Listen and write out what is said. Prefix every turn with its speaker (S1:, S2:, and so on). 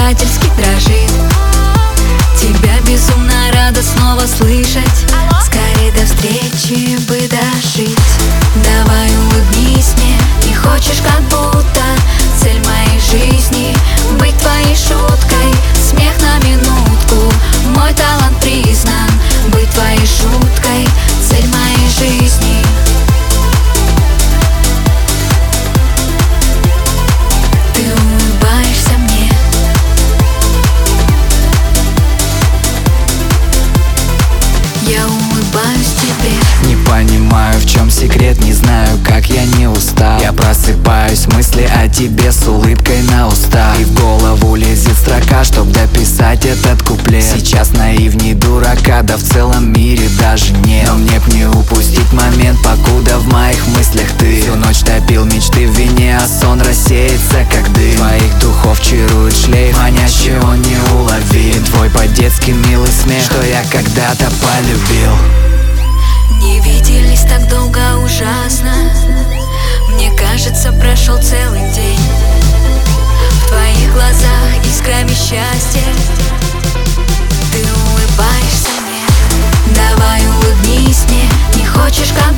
S1: предательски дрожит. Тебя безумно рада снова слышать. Скорее до встречи бы дожить. Давай улыбнись мне, не хочешь как будто. Цель моей жизни — быть твоей шуткой. Смех на минутку, мой талант признан. Быть твоей шуткой, цель моей жизни. Ты улыбаешься мне. Я улыбаюсь тебе.
S2: Не понимаю, в чем секрет, не знаю, как я не устал. Я просыпаюсь, мысли о тебе с улыбкой на устах. И в голову лезет строка, чтоб дописать этот куплет. Сейчас наивней дурака, да в целом мире даже нет. Но мне б не упустить момент, покуда в моих мыслях ты. Всю ночь топил мечты в вине, а сон рассеется как дым. Твоих духов чарует шлейф, манящий он неуловим. Твой по-детски милый смех, что я когда-то полюбил.
S1: Не виделись так долго, ужасно. Мне кажется, прошел целый день. В твоих глазах искрами счастья. Ты улыбаешься мне. Давай улыбнись мне, не хочешь как